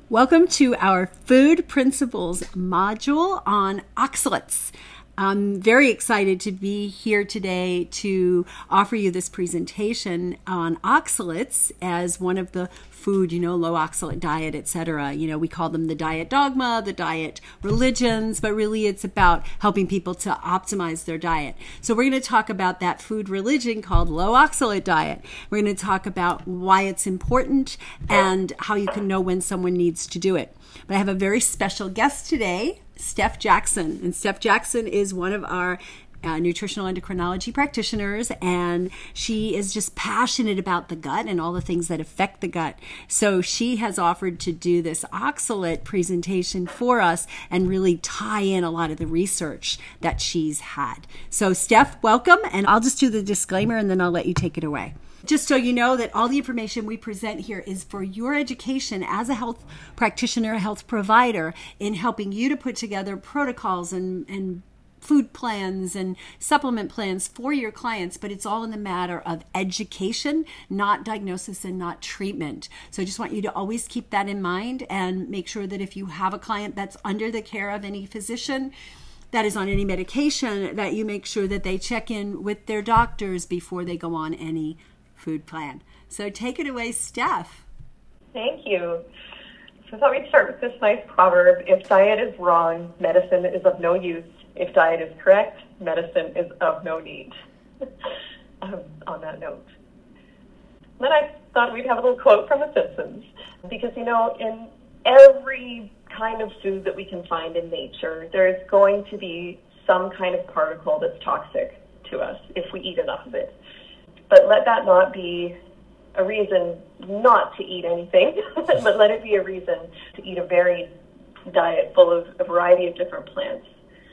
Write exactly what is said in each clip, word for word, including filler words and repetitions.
Welcome to our Food Principles module on oxalates. I'm very excited to be here today to offer you this presentation on oxalates as one of the food, you know, low oxalate diet, et cetera. You know, we call them the diet dogma, the diet religions, but really it's about helping people to optimize their diet. So we're going to talk about that food religion called low oxalate diet. We're going to talk about why it's important and how you can know when someone needs to do it. But I have a very special guest today, Steph Jackson. And Steph Jackson is one of our uh, nutritional endocrinology practitioners, and she is just passionate about the gut and all the things that affect the gut. So she has offered to do this oxalate presentation for us and really tie in a lot of the research that she's had. So Steph, welcome, and I'll just do the disclaimer and then I'll let you take it away. Just so you know that all the information we present here is for your education as a health practitioner, a health provider, in helping you to put together protocols and, and food plans and supplement plans for your clients, but it's all in the matter of education, not diagnosis and not treatment. So I just want you to always keep that in mind and make sure that if you have a client that's under the care of any physician that is on any medication, that you make sure that they check in with their doctors before they go on any food plan. So take it away, Steph. Thank you. So I thought we'd start with this nice proverb: if diet is wrong, medicine is of no use. If diet is correct, medicine is of no need. um, on that note. Then I thought we'd have a little quote from The Simpsons, because, you know, in every kind of food that we can find in nature, there's going to be some kind of particle that's toxic to us if we eat enough of it. But let that not be a reason not to eat anything, but let it be a reason to eat a varied diet full of a variety of different plants.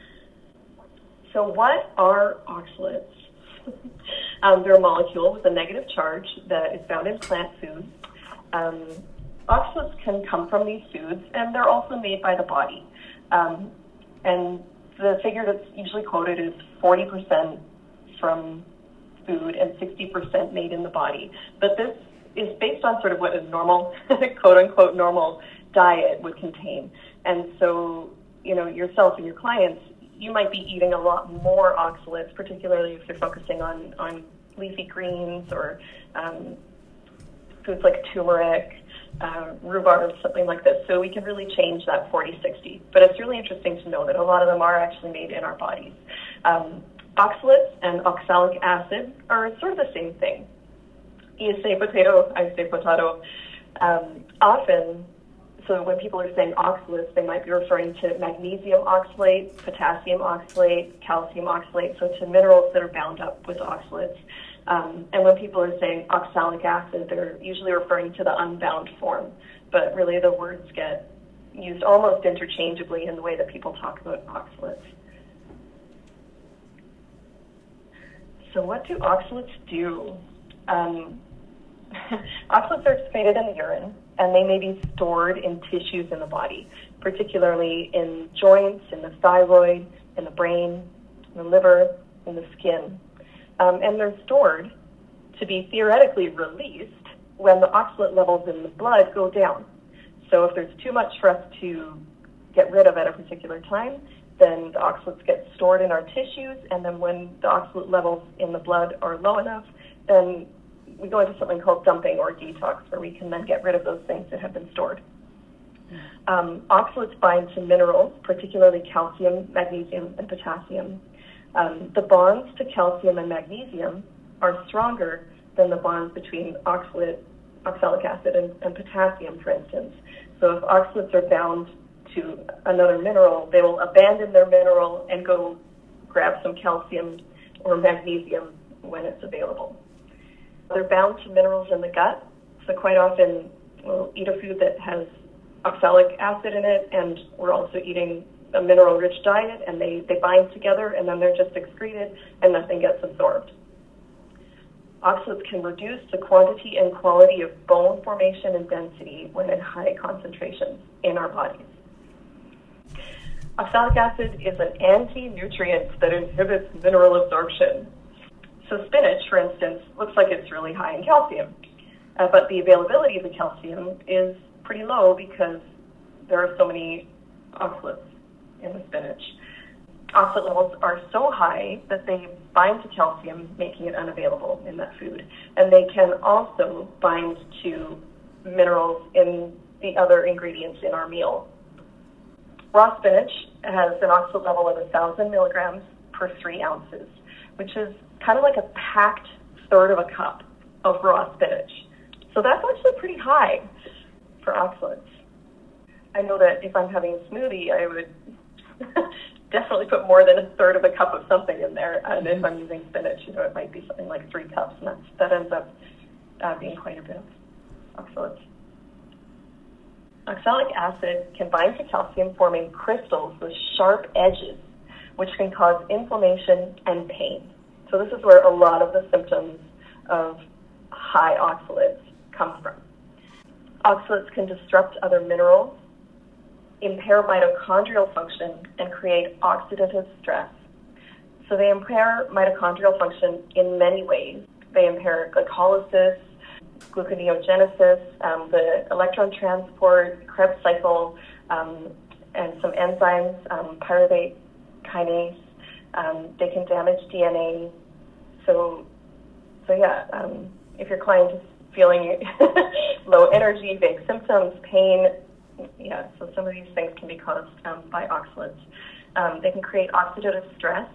So what are oxalates? um, they're a molecule with a negative charge that is found in plant foods. Um, oxalates can come from these foods, and they're also made by the body. Um, and the figure that's usually quoted is forty percent from food and sixty percent made in the body. But this is based on sort of what a normal, quote-unquote, normal diet would contain. And so, you know, yourself and your clients, you might be eating a lot more oxalates, particularly if you're focusing on, on leafy greens or um, foods like turmeric, uh, rhubarb, something like this. So we can really change that forty sixty. But it's really interesting to know that a lot of them are actually made in our bodies. Um, Oxalates and oxalic acid are sort of the same thing. You say potato, I say potato. Um, often, so when people are saying oxalates, they might be referring to magnesium oxalate, potassium oxalate, calcium oxalate, so to minerals that are bound up with oxalates. Um, and when people are saying oxalic acid, they're usually referring to the unbound form. But really the words get used almost interchangeably in the way that people talk about oxalates. So what do oxalates do? Um, oxalates are excreted in the urine, and they may be stored in tissues in the body, particularly in joints, in the thyroid, in the brain, in the liver, in the skin. Um, and they're stored to be theoretically released when the oxalate levels in the blood go down. So if there's too much for us to get rid of at a particular time, then the oxalates get stored in our tissues, and then when the oxalate levels in the blood are low enough, then we go into something called dumping or detox, where we can then get rid of those things that have been stored. Um, oxalates bind to minerals, particularly calcium, magnesium, and potassium. Um, the bonds to calcium and magnesium are stronger than the bonds between oxalate, oxalic acid and, and potassium, for instance. So if oxalates are bound to another mineral, they will abandon their mineral and go grab some calcium or magnesium when it's available. They're bound to minerals in the gut, so quite often we'll eat a food that has oxalic acid in it, and we're also eating a mineral-rich diet, and they, they bind together, and then they're just excreted, and nothing gets absorbed. Oxalates can reduce the quantity and quality of bone formation and density when in high concentrations in our bodies. Oxalic acid is an anti-nutrient that inhibits mineral absorption. So spinach, for instance, looks like it's really high in calcium, uh, but the availability of the calcium is pretty low because there are so many oxalates in the spinach. Oxalate levels are so high that they bind to calcium, making it unavailable in that food. And they can also bind to minerals in the other ingredients in our meal. Raw spinach has an oxalate level of one thousand milligrams per three ounces, which is kind of like a packed third of a cup of raw spinach. So that's actually pretty high for oxalates. I know that if I'm having a smoothie, I would definitely put more than a third of a cup of something in there. And if I'm using spinach, you know, it might be something like three cups, and that's, that ends up uh, being quite a bit of oxalates. Oxalic acid can bind to calcium, forming crystals with sharp edges, which can cause inflammation and pain. So this is where a lot of the symptoms of high oxalates come from. Oxalates can disrupt other minerals, impair mitochondrial function, and create oxidative stress. So they impair mitochondrial function in many ways. They impair glycolysis, gluconeogenesis, um, the electron transport, Krebs cycle, um, and some enzymes, um, pyruvate kinase. Um, they can damage D N A. So, so yeah, um, if your client is feeling low energy, vague symptoms, pain, yeah, so some of these things can be caused um, by oxalates. Um, they can create oxidative stress.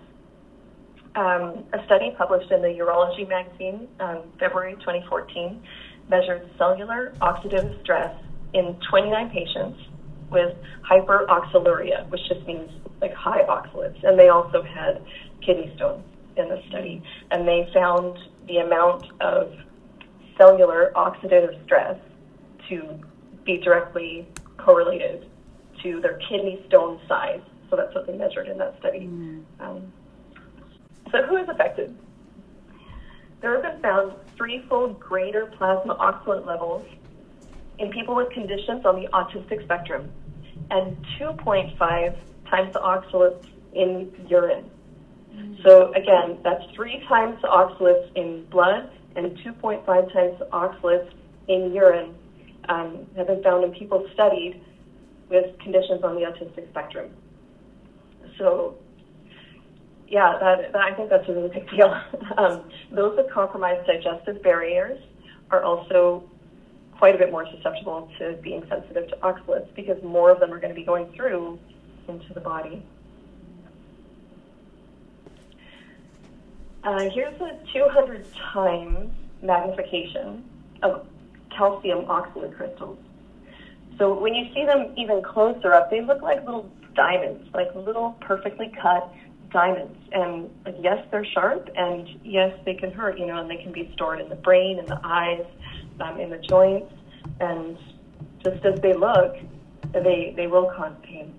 Um, a study published in the Urology magazine, um, February twenty fourteen, measured cellular oxidative stress in twenty-nine patients with hyperoxaluria, which just means like high oxalates. And they also had kidney stones in the study. And they found the amount of cellular oxidative stress to be directly correlated to their kidney stone size. So that's what they measured in that study. Mm. Um, so who is affected? There have been found threefold greater plasma oxalate levels in people with conditions on the autistic spectrum and two point five times the oxalates in urine. Mm. So again, that's three times the oxalates in blood and two point five times the oxalates in urine um, have been found in people studied with conditions on the autistic spectrum. So, yeah, that, that I think that's a really big deal. um, those with compromised digestive barriers are also quite a bit more susceptible to being sensitive to oxalates because more of them are going to be going through into the body. Uh, here's a two hundred times magnification of calcium oxalate crystals. So when you see them even closer up, they look like little diamonds, like little perfectly cut diamonds. And like, yes, they're sharp, and yes, they can hurt, you know, and they can be stored in the brain, in the eyes, um, in the joints. And just as they look, they, they will cause pain.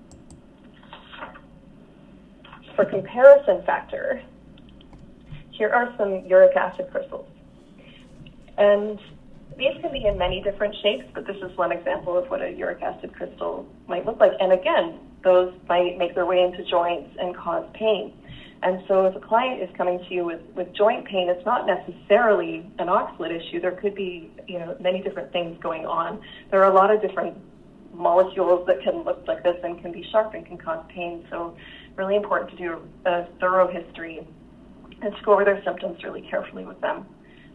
For comparison factor, here are some uric acid crystals. And these can be in many different shapes, but this is one example of what a uric acid crystal might look like. And again, those might make their way into joints and cause pain. And so if a client is coming to you with, with joint pain, it's not necessarily an oxalate issue. There could be, you know, many different things going on. There are a lot of different molecules that can look like this and can be sharp and can cause pain. So really important to do a thorough history and to go over their symptoms really carefully with them.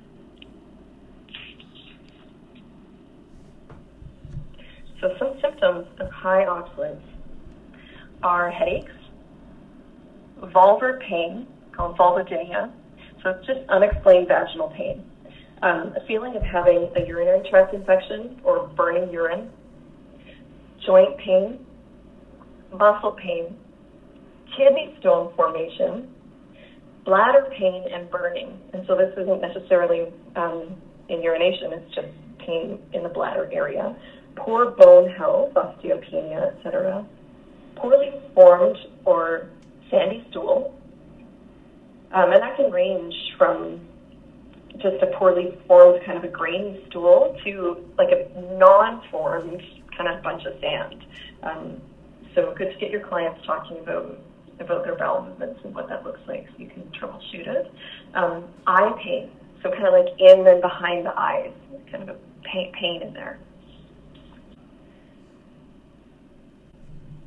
So some symptoms of high oxalates are headaches, vulvar pain, called vulvodynia, so it's just unexplained vaginal pain, um, a feeling of having a urinary tract infection or burning urine, joint pain, muscle pain, kidney stone formation, bladder pain, and burning. And so this isn't necessarily um, in urination, it's just pain in the bladder area. Poor bone health, osteopenia, et cetera. Poorly formed or sandy stool. Um, and that can range from just a poorly formed kind of a grainy stool to like a non-formed kind of bunch of sand. Um, so good to get your clients talking about about their bowel movements and what that looks like so you can troubleshoot it. Um, eye pain, so kind of like in and behind the eyes, kind of a pain, pain in there.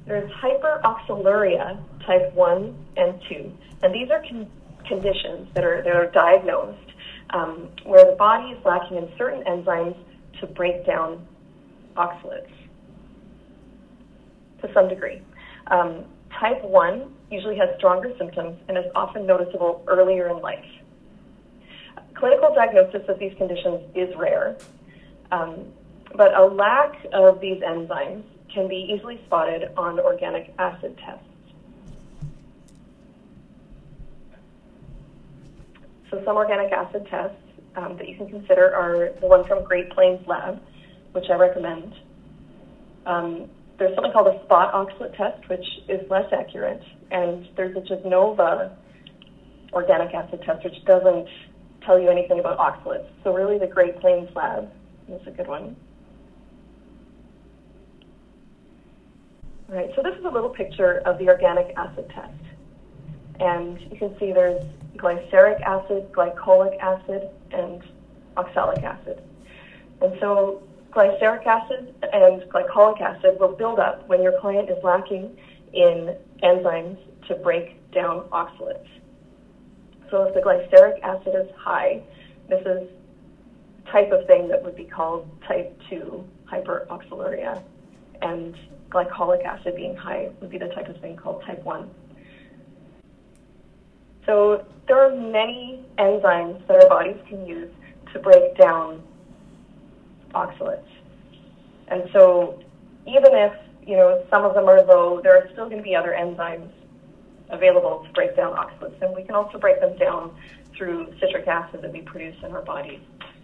There's hyperoxaluria type one and two. And these are con- conditions that are, that are diagnosed um, where the body is lacking in certain enzymes to break down oxalates to some degree. Um, type one usually has stronger symptoms and is often noticeable earlier in life. Clinical diagnosis of these conditions is rare, um, but a lack of these enzymes can be easily spotted on organic acid tests. So some organic acid tests um, that you can consider are the one from Great Plains Lab, which I recommend. Um, there's something called a spot oxalate test, which is less accurate, and there's a Genova organic acid test, which doesn't tell you anything about oxalates. So really the Great Plains Lab is a good one. All right, so this is a little picture of the organic acid test. And you can see there's glyceric acid, glycolic acid, and oxalic acid. And so glyceric acid and glycolic acid will build up when your client is lacking in enzymes to break down oxalates. So if the glyceric acid is high, this is the type of thing that would be called type two hyperoxaluria, and glycolic acid being high would be the type of thing called type one. So there are many enzymes that our bodies can use to break down oxalates. And so even if, you know, some of them are low, there are still going to be other enzymes available to break down oxalates. And we can also break them down through citric acid that we produce in our bodies.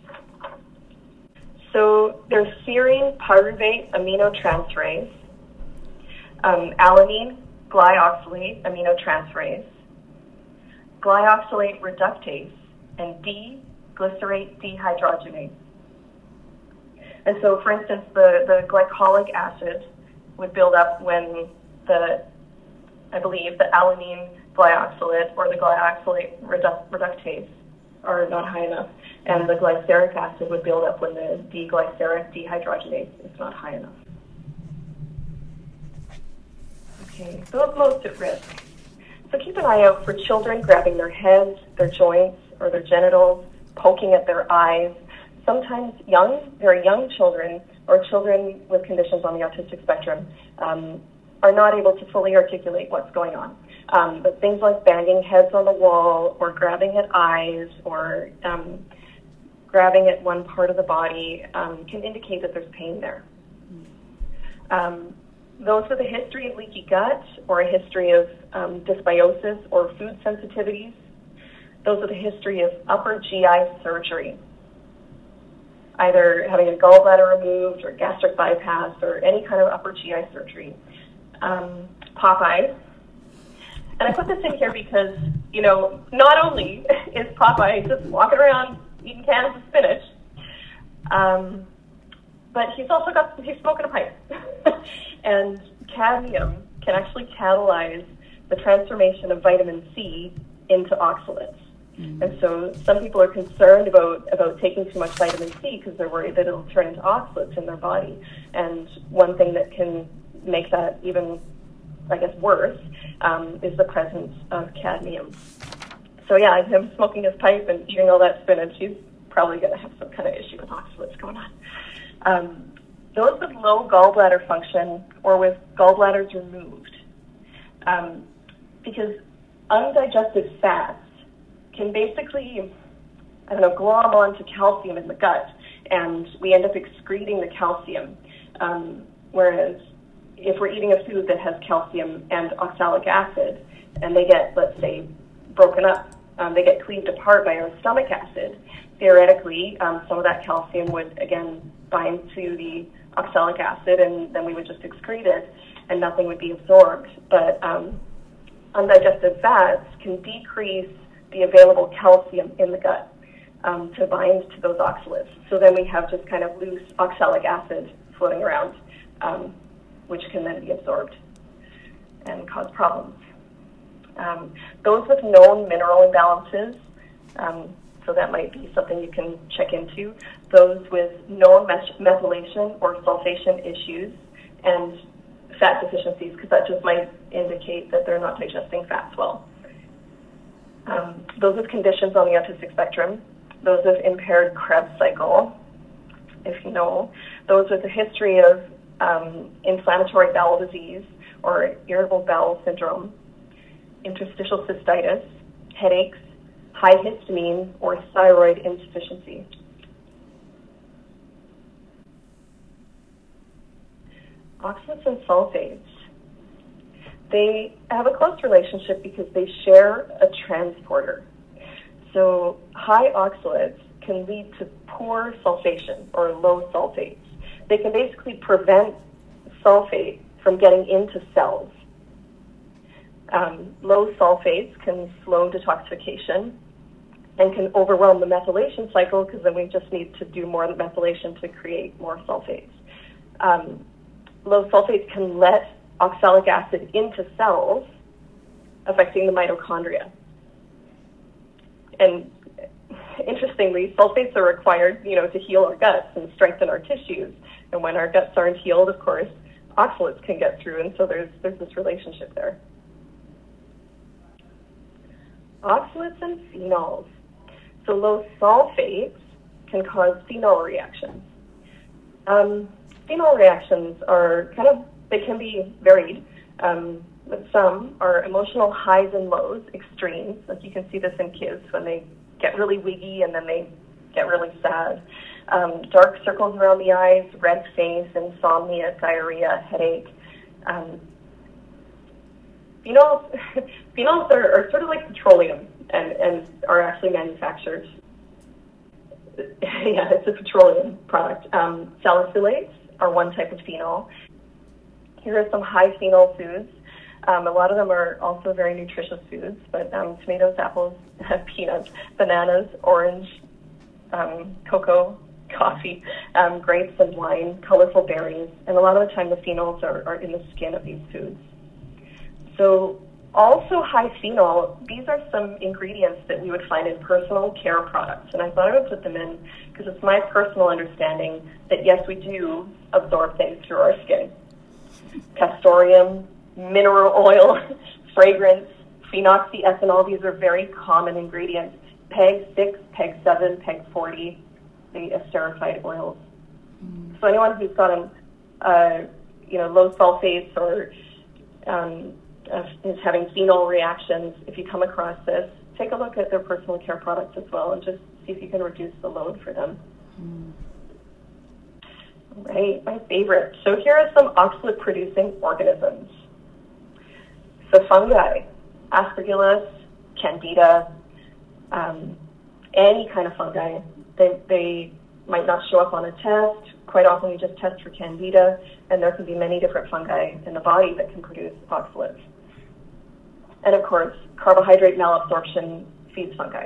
So there's serine pyruvate aminotransferase, um, alanine glyoxylate aminotransferase, glyoxylate reductase, and D-glycerate dehydrogenase. And so, for instance, the, the glycolic acid would build up when the, I believe, the alanine glyoxylate or the glyoxylate redu- reductase are not high enough. And the glyceric acid would build up when the D-glyceric dehydrogenase is not high enough. Okay, those most at risk. So keep an eye out for children grabbing their heads, their joints, or their genitals, poking at their eyes. Sometimes young, very young children or children with conditions on the autistic spectrum um, are not able to fully articulate what's going on. Um, but things like banging heads on the wall or grabbing at eyes or um, grabbing at one part of the body um, can indicate that there's pain there. Um, those with a history of leaky gut or a history of um, dysbiosis or food sensitivities, those with a history of upper G I surgery, either having a gallbladder removed or gastric bypass or any kind of upper G I surgery. Um, Popeye. And I put this in here because, you know, not only is Popeye just walking around eating cans of spinach, um, but he's also got, he's smoking a pipe. And cadmium can actually catalyze the transformation of vitamin C into oxalates. Mm-hmm. And so some people are concerned about, about taking too much vitamin C because they're worried that it'll turn into oxalates in their body. And one thing that can make that even, I guess, worse um, is the presence of cadmium. So yeah, him smoking his pipe and eating all that spinach, he's probably going to have some kind of issue with oxalates going on. Um, those with low gallbladder function or with gallbladders removed, um, because undigested fats can basically, I don't know, glom onto calcium in the gut, and we end up excreting the calcium. Um, whereas if we're eating a food that has calcium and oxalic acid, and they get, let's say, broken up, um, they get cleaved apart by our stomach acid, theoretically, um, some of that calcium would, again, bind to the oxalic acid, and then we would just excrete it, and nothing would be absorbed. But um, undigested fats can decrease the available calcium in the gut um, to bind to those oxalates. So then we have just kind of loose oxalic acid floating around, um, which can then be absorbed and cause problems. Um, those with known mineral imbalances, um, so that might be something you can check into. Those with known methylation or sulfation issues and fat deficiencies, because that just might indicate that they're not digesting fats well. Um, those with conditions on the autistic spectrum, those with impaired Krebs cycle, if you know, those with a history of um, inflammatory bowel disease or irritable bowel syndrome, interstitial cystitis, headaches, high histamine, or thyroid insufficiency. Oxalates and sulfates, they have a close relationship because they share a transporter. So high oxalates can lead to poor sulfation or low sulfates. They can basically prevent sulfate from getting into cells. Um, low sulfates can slow detoxification and can overwhelm the methylation cycle, because then we just need to do more methylation to create more sulfates. Um, low sulfates can let oxalic acid into cells, affecting the mitochondria. And interestingly, sulfates are required, you know, to heal our guts and strengthen our tissues. And when our guts aren't healed, of course, oxalates can get through, and so there's there's this relationship there. Oxalates and phenols. So low sulfates can cause phenol reactions. Um, phenol reactions are kind of, they can be varied. Um, but some are emotional highs and lows, extremes. Like you can see this in kids when they get really wiggy and then they get really sad. Um, dark circles around the eyes, red face, insomnia, diarrhea, headache. Um, phenols phenols are, are sort of like petroleum and, and are actually manufactured. Yeah, it's a petroleum product. Um, salicylates are one type of phenol. Here are some high phenol foods. Um, a lot of them are also very nutritious foods, but um, tomatoes, apples, peanuts, bananas, orange, um, cocoa, coffee, um, grapes and wine, colorful berries, and a lot of the time the phenols are, are in the skin of these foods. So also high phenol, these are some ingredients that we would find in personal care products, and I thought I would put them in because it's my personal understanding that yes, we do absorb things through our skin. Castoreum, mineral oil, fragrance, phenoxyethanol, these are very common ingredients. P E G six, P E G seven, P E G forty, the esterified oils. Mm. So anyone who's got um, uh, you know, low sulfates or um, uh, is having phenol reactions, if you come across this, take a look at their personal care products as well and just see if you can reduce the load for them. Mm. Right, my favorite. So here are some oxalate-producing organisms. So fungi, Aspergillus, Candida, um, any kind of fungi. They, they might not show up on a test. Quite often we just test for Candida, and there can be many different fungi in the body that can produce oxalates. And of course, carbohydrate malabsorption feeds fungi.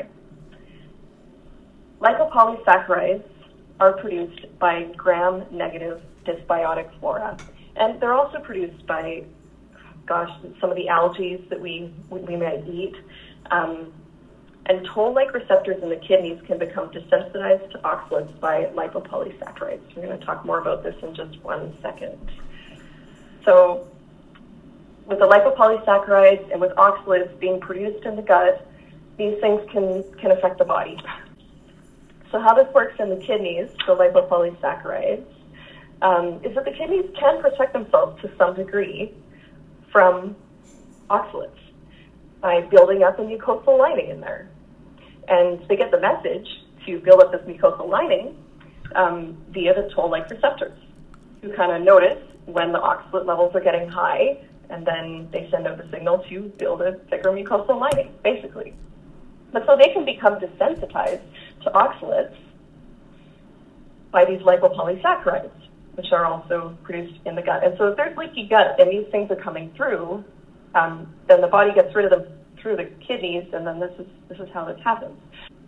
Lipopolysaccharides are produced by gram-negative dysbiotic flora. And they're also produced by, gosh, some of the algae that we, we might eat. Um, and toll-like receptors in the kidneys can become desensitized to oxalates by lipopolysaccharides. We're going to talk more about this in just one second. So with the lipopolysaccharides and with oxalates being produced in the gut, these things can, can affect the body. So how this works in the kidneys, the lipopolysaccharides, um, is that the kidneys can protect themselves to some degree from oxalates by building up a mucosal lining in there. And they get the message to build up this mucosal lining um, via the toll-like receptors, who kind of notice when the oxalate levels are getting high, and then they send out the signal to build a thicker mucosal lining, basically. But so they can become desensitized to oxalates by these lipopolysaccharides, which are also produced in the gut. And so if there's leaky gut and these things are coming through, um, then the body gets rid of them through the kidneys, and then this is this is how this happens.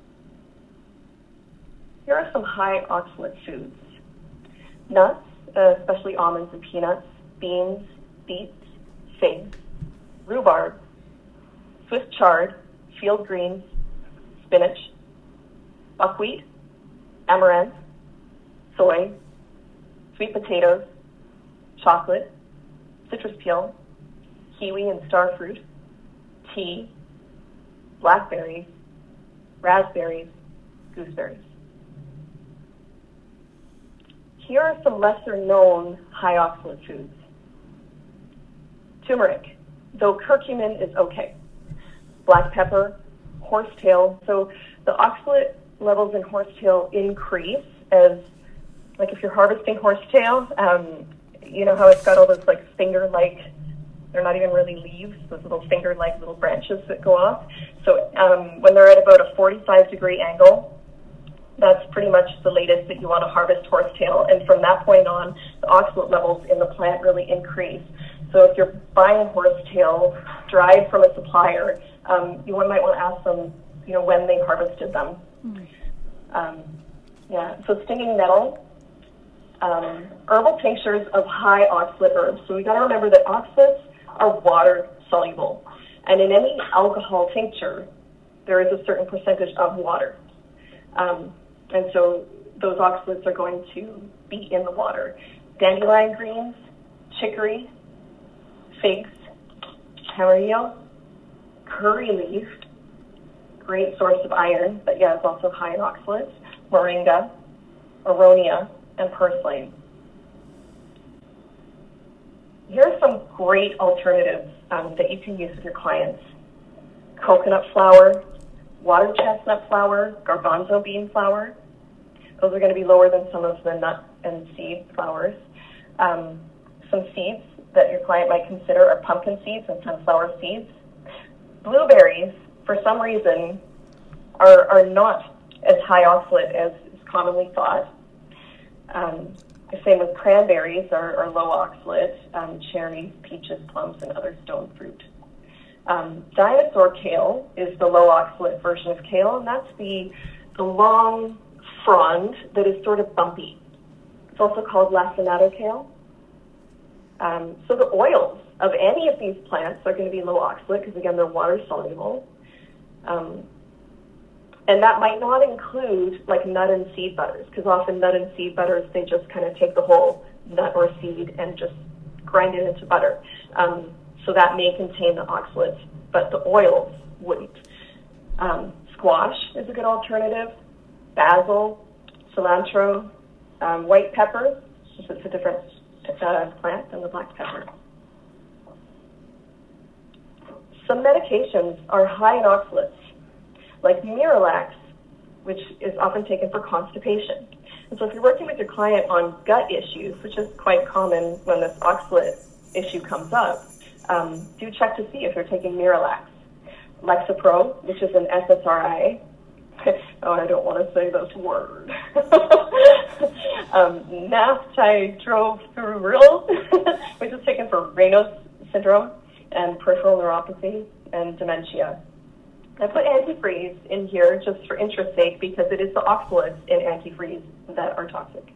Here are some high oxalate foods. Nuts, uh, especially almonds and peanuts, beans, beets, figs, rhubarb, Swiss chard, field greens, spinach, buckwheat, amaranth, soy, sweet potatoes, chocolate, citrus peel, kiwi and star fruit, tea, blackberries, raspberries, gooseberries. Here are some lesser known high oxalate foods. Turmeric, though curcumin is okay. Black pepper, horsetail. So the oxalate levels in horsetail increase as, like if you're harvesting horsetail, um, you know how it's got all those like finger-like, they're not even really leaves, those little finger-like little branches that go off. So um, when they're at about a forty-five degree angle, that's pretty much the latest that you want to harvest horsetail. And from that point on, the oxalate levels in the plant really increase. So if you're buying horsetail dried from a supplier, um, you might want to ask them, you know, when they harvested them. Mm. Um, yeah, so stinging nettle, um, herbal tinctures of high oxalate herbs. So we got to remember that oxalates are water soluble, and in any alcohol tincture, there is a certain percentage of water, um, and so those oxalates are going to be in the water. Dandelion greens, chicory, figs, amarillo, curry leaf, great source of iron, but yeah, it's also high in oxalates, moringa, aronia, and purslane. Here are some great alternatives um, that you can use with your clients. Coconut flour, water chestnut flour, garbanzo bean flour. Those are going to be lower than some of the nut and seed flours. Um, some seeds that your client might consider are pumpkin seeds and sunflower seeds. Blueberries, for some reason, are, are not as high oxalate as is commonly thought. Um, the same with cranberries are, are low oxalate, um, cherries, peaches, plums, and other stone fruit. Um, dinosaur kale is the low oxalate version of kale, and that's the, the long frond that is sort of bumpy. It's also called lacinato kale. Um, so the oils of any of these plants are going to be low oxalate because, again, they're water soluble. Um, and that might not include like nut and seed butters, because often nut and seed butters, they just kind of take the whole nut or seed and just grind it into butter. Um, so that may contain the oxalates, but the oils wouldn't. Um, squash is a good alternative. Basil, cilantro, um, white pepper, since it's a different uh, plant than the black pepper. Some medications are high in oxalates, like Miralax, which is often taken for constipation. And so if you're working with your client on gut issues, which is quite common when this oxalate issue comes up, um, do check to see if you're taking Miralax. Lexapro, which is an S S R I. Oh, I don't want to say this word. um, Naftitrofuril, which is taken for Raynaud's syndrome and peripheral neuropathy and dementia. I put antifreeze in here just for interest's sake because it is the oxalates in antifreeze that are toxic.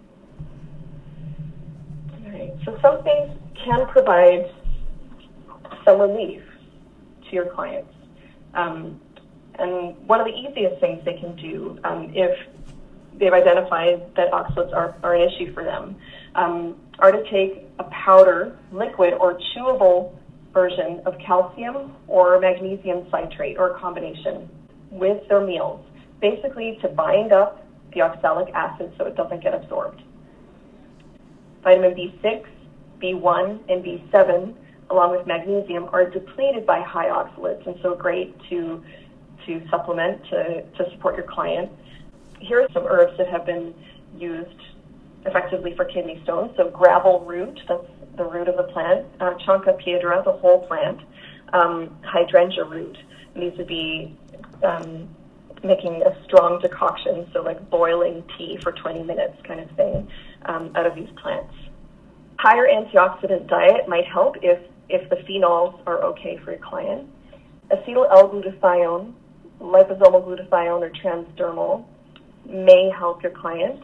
All right, so some things can provide some relief to your clients. Um, and one of the easiest things they can do um, if they've identified that oxalates are, are an issue for them um, are to take a powder, liquid, or chewable version of calcium or magnesium citrate or a combination with their meals, basically to bind up the oxalic acid so it doesn't get absorbed. Vitamin B six, B one, and B seven, along with magnesium, are depleted by high oxalates, and so great to to supplement to, to support your client. Here are some herbs that have been used effectively for kidney stones. So gravel root, that's the root of the plant, uh, Chanca piedra, the whole plant, um, hydrangea root. And these would be um, making a strong decoction, so like boiling tea for twenty minutes kind of thing, um, out of these plants. Higher antioxidant diet might help if, if the phenols are okay for your client. Acetyl L-glutathione, liposomal glutathione, or transdermal may help your client.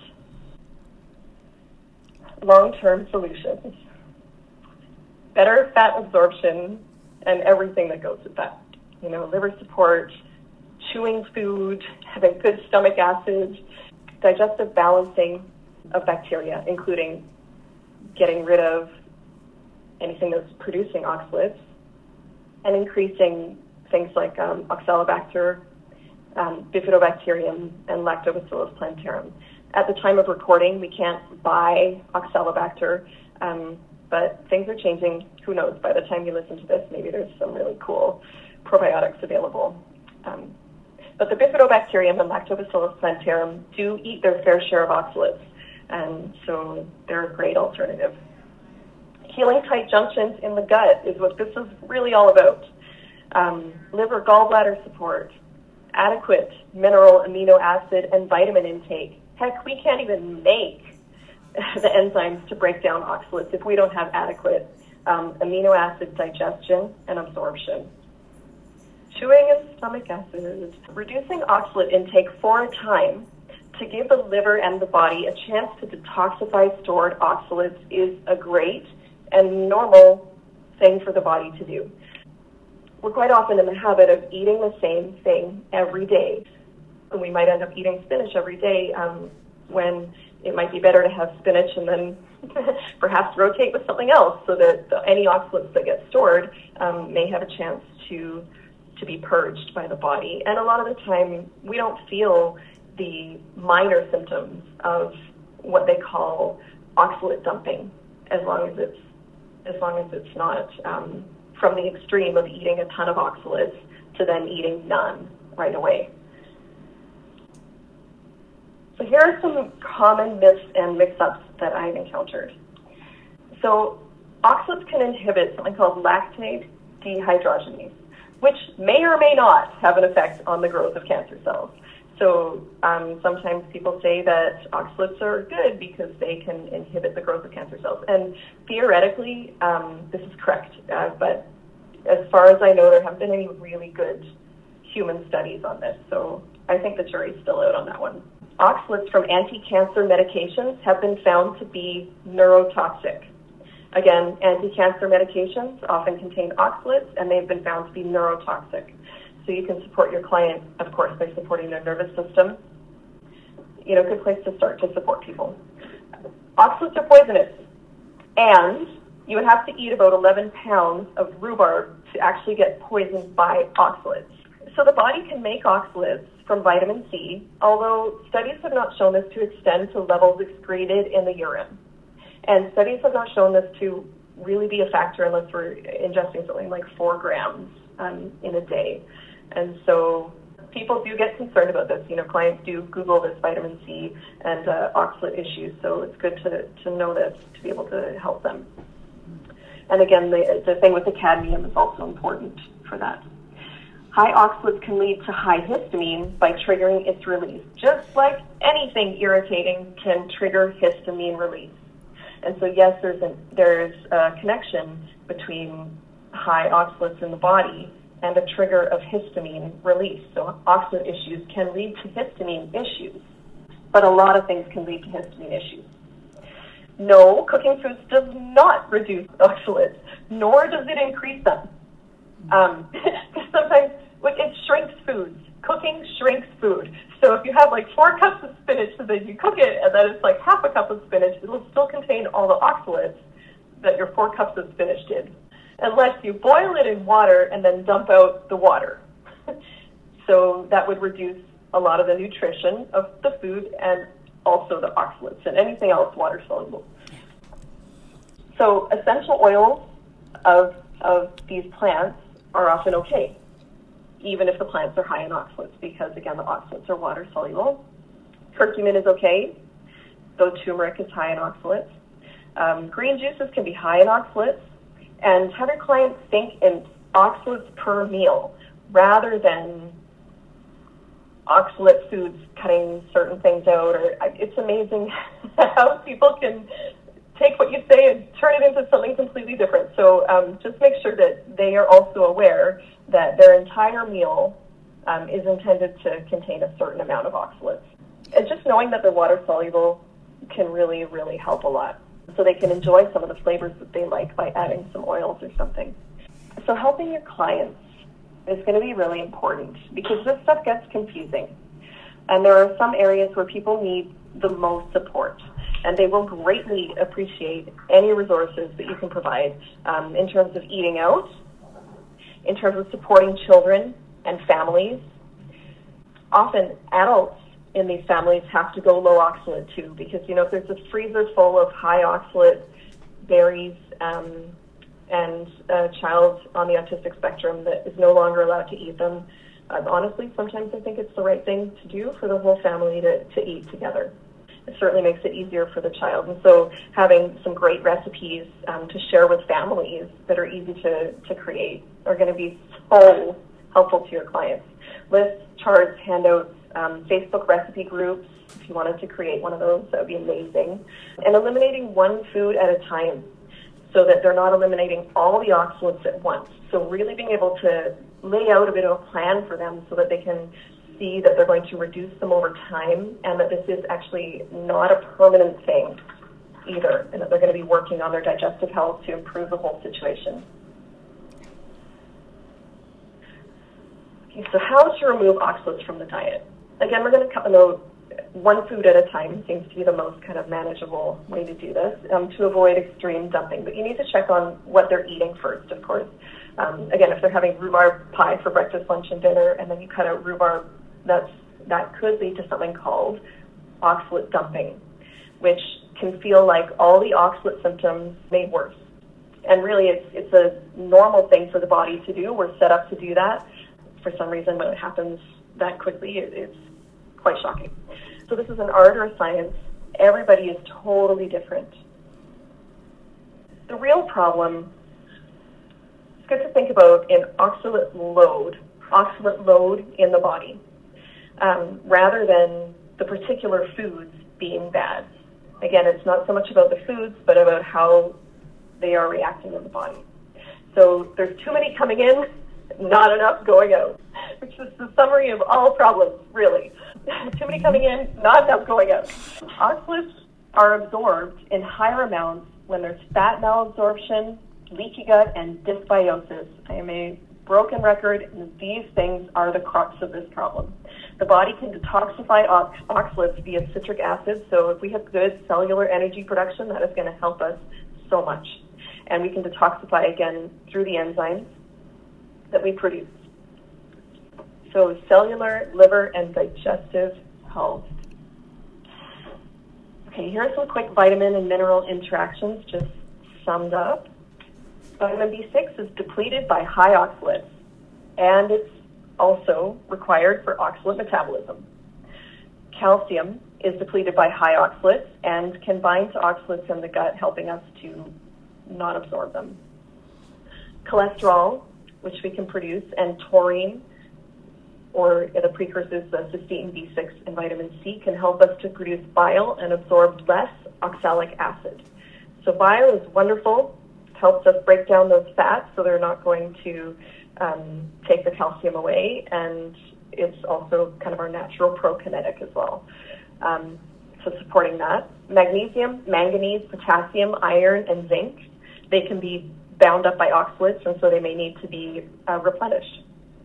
Long-term solutions. Better fat absorption and everything that goes with that. You know, liver support, chewing food, having good stomach acid, digestive balancing of bacteria, including getting rid of anything that's producing oxalates, and increasing things like um, Oxalobacter, um, Bifidobacterium, and Lactobacillus plantarum. At the time of recording, we can't buy Oxalobacter, um, but things are changing. Who knows? By the time you listen to this, maybe there's some really cool probiotics available. Um, but the Bifidobacterium and Lactobacillus plantarum do eat their fair share of oxalates, and so they're a great alternative. Healing tight junctions in the gut is what this is really all about. Um, liver gallbladder support, adequate mineral, amino acid, and vitamin intake. Heck, we can't even make the enzymes to break down oxalates if we don't have adequate um, amino acid digestion and absorption. Chewing and stomach acid. Reducing oxalate intake for a time to give the liver and the body a chance to detoxify stored oxalates is a great and normal thing for the body to do. We're quite often in the habit of eating the same thing every day. And we might end up eating spinach every day um, when it might be better to have spinach and then perhaps rotate with something else so that the, any oxalates that get stored um, may have a chance to to be purged by the body. And a lot of the time, we don't feel the minor symptoms of what they call oxalate dumping, as long as it's as long as it's not um, from the extreme of eating a ton of oxalates to then eating none right away. So here are some common myths and mix-ups that I've encountered. So oxalates can inhibit something called lactate dehydrogenase, which may or may not have an effect on the growth of cancer cells. So um, sometimes people say that oxalates are good because they can inhibit the growth of cancer cells. And theoretically, um, this is correct. Uh, but as far as I know, there haven't been any really good human studies on this. So I think the jury's still out on that one. Oxalates from anti-cancer medications have been found to be neurotoxic. Again, anti-cancer medications often contain oxalates, and they've been found to be neurotoxic. So you can support your client, of course, by supporting their nervous system. You know, good place to start to support people. Oxalates are poisonous, and you would have to eat about eleven pounds of rhubarb to actually get poisoned by oxalates. So the body can make oxalates from vitamin C, although studies have not shown this to extend to levels excreted in the urine. And studies have not shown this to really be a factor unless we're ingesting something like four grams um, in a day. And so people do get concerned about this. You know, clients do Google this vitamin C and uh, oxalate issues, so it's good to, to know this to be able to help them. And again, the, the thing with the cadmium is also important for that. High oxalates can lead to high histamine by triggering its release. Just like anything irritating can trigger histamine release. And so, yes, there's a, there's a connection between high oxalates in the body and a trigger of histamine release. So oxalate issues can lead to histamine issues, but a lot of things can lead to histamine issues. No, cooking foods does not reduce oxalates, nor does it increase them. Um, sometimes it shrinks foods. Cooking shrinks food. So if you have like four cups of spinach and then you cook it and then it's like half a cup of spinach, it'll still contain all the oxalates that your four cups of spinach did, unless you boil it in water and then dump out the water. So that would reduce a lot of the nutrition of the food and also the oxalates and anything else water soluble. So essential oils of, of these plants are often okay, even if the plants are high in oxalates, because again, the oxalates are water soluble. Curcumin is okay, though turmeric is high in oxalates. Um, green juices can be high in oxalates, and have your clients think in oxalates per meal rather than oxalate foods cutting certain things out. Or it's amazing how people can take what you say and turn it into something completely different. So um, just make sure that they are also aware that their entire meal um, is intended to contain a certain amount of oxalates. And just knowing that they're water soluble can really, really help a lot. So they can enjoy some of the flavors that they like by adding some oils or something. So helping your clients is going to be really important because this stuff gets confusing. And there are some areas where people need the most support. and they will greatly appreciate any resources that you can provide um, in terms of eating out, in terms of supporting children and families. Often adults in these families have to go low oxalate too, because, you know, if there's a freezer full of high oxalate berries um, and a child on the autistic spectrum that is no longer allowed to eat them, uh, honestly, sometimes I think it's the right thing to do for the whole family to, to eat together. It certainly makes it easier for the child. And so having some great recipes um, to share with families that are easy to, to create are going to be so helpful to your clients. Lists, charts, handouts, um, Facebook recipe groups, if you wanted to create one of those, that would be amazing. And eliminating one food at a time so that they're not eliminating all the oxalates at once. So really being able to lay out a bit of a plan for them so that they can see that they're going to reduce them over time and that this is actually not a permanent thing either, and that they're going to be working on their digestive health to improve the whole situation. Okay, so how to remove oxalates from the diet? Again, we're going to cover one food at a time seems to be the most kind of manageable way to do this um, to avoid extreme dumping. But you need to check on what they're eating first, of course. Um, again, if they're having rhubarb pie for breakfast, lunch, and dinner, and then you cut out rhubarb, that's, that could lead to something called oxalate dumping, which can feel like all the oxalate symptoms made worse. And really, it's, it's a normal thing for the body to do. We're set up to do that. For some reason, when it happens that quickly, it, it's quite shocking. So this is an art or a science. Everybody is totally different. The real problem, it's good to think about an oxalate load, oxalate load in the body, um, rather than the particular foods being bad. Again, it's not so much about the foods, but about how they are reacting in the body. So there's too many coming in, not enough going out, which is the summary of all problems, really. Too many coming in, not enough going out. Oxalates are absorbed in higher amounts when there's fat malabsorption, leaky gut, and dysbiosis. I am a broken record, and these things are the crux of this problem. The body can detoxify ox- oxalates via citric acid, so if we have good cellular energy production, that is going to help us so much. And we can detoxify again through the enzymes that we produce. So cellular, liver, and digestive health. Okay, here are some quick vitamin and mineral interactions just summed up. Vitamin B six is depleted by high oxalates, and it's also required for oxalate metabolism. Calcium is depleted by high oxalates and can bind to oxalates in the gut, helping us to not absorb them. Cholesterol, which we can produce, and taurine, or the precursors, the cysteine, B six, and vitamin C, can help us to produce bile and absorb less oxalic acid. So bile is wonderful. It helps us break down those fats so they're not going to um, take the calcium away, and it's also kind of our natural prokinetic as well. Um, so supporting that. Magnesium, manganese, potassium, iron, and zinc, they can be bound up by oxalates, and so they may need to be uh, replenished.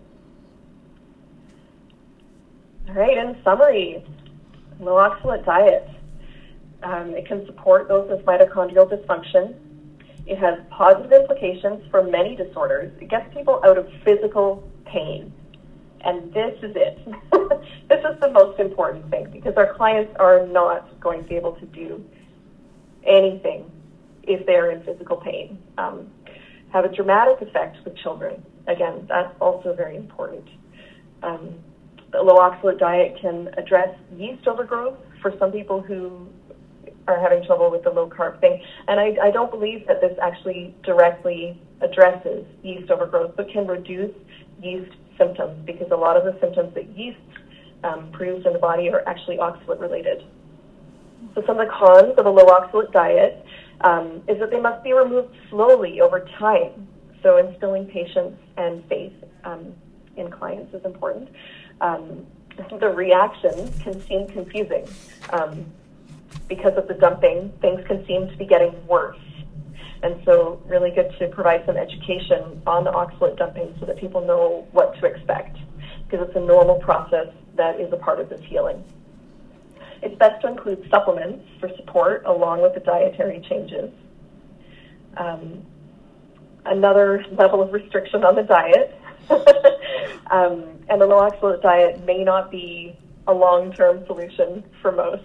All right, in summary, low oxalate diet. Um, it can support those with mitochondrial dysfunction. It has positive implications for many disorders. It gets people out of physical pain. And this is it. This is the most important thing, because our clients are not going to be able to do anything if they're in physical pain. Um, have a dramatic effect with children. Again, that's also very important. Um, the low oxalate diet can address yeast overgrowth for some people who are having trouble with the low carb thing. And I, I don't believe that this actually directly addresses yeast overgrowth, but can reduce yeast symptoms, because a lot of the symptoms that yeast um, produce in the body are actually oxalate related. So some of the cons of a low oxalate diet um, is that they must be removed slowly over time. So instilling patience and faith um, in clients is important. Um, the reaction can seem confusing. Um, because of the dumping, things can seem to be getting worse. And so really good to provide some education on the oxalate dumping so that people know what to expect, because it's a normal process that is a part of this healing. It's best to include supplements for support along with the dietary changes. Um, another level of restriction on the diet. um, and the low oxalate diet may not be a long-term solution for most.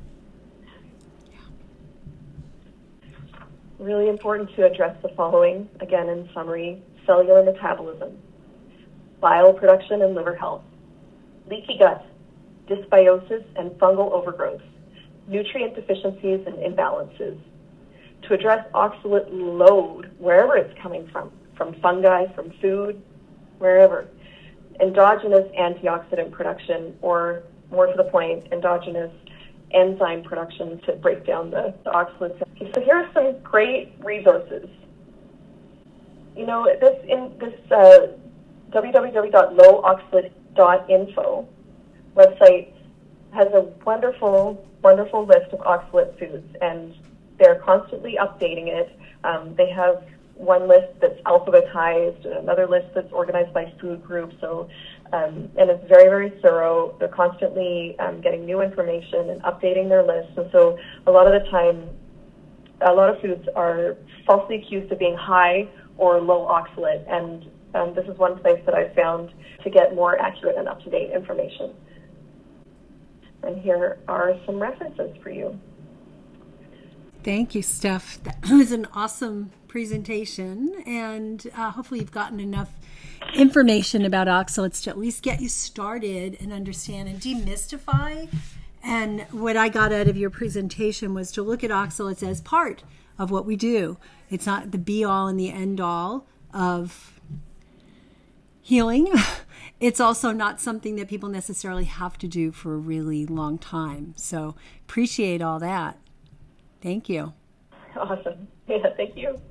Really important to address the following, again in summary: cellular metabolism, bile production and liver health, leaky gut, dysbiosis and fungal overgrowth, nutrient deficiencies and imbalances. To address oxalate load wherever it's coming from, from fungi, from food, wherever. Endogenous antioxidant production, or more to the point, endogenous enzyme production to break down the, the oxalates. Okay, so here are some great resources. You know, this in this uh, w w w dot low oxalate dot info website has a wonderful, wonderful list of oxalate foods, and they're constantly updating it. Um, they have one list that's alphabetized, another list that's organized by food group. So, um, and it's very, very thorough. They're constantly um, getting new information and updating their lists. And so, a lot of the time, a lot of foods are falsely accused of being high or low oxalate. And um, this is one place that I've found to get more accurate and up-to-date information. And here are some references for you. Thank you, Steph. That was an awesome presentation, and uh, hopefully you've gotten enough information about oxalates to at least get you started and understand and demystify. And what I got out of your presentation was to look at oxalates as part of what we do. It's not the be-all and the end-all of healing. It's also not something that people necessarily have to do for a really long time. So appreciate all that. Thank you. Awesome. Yeah, thank you.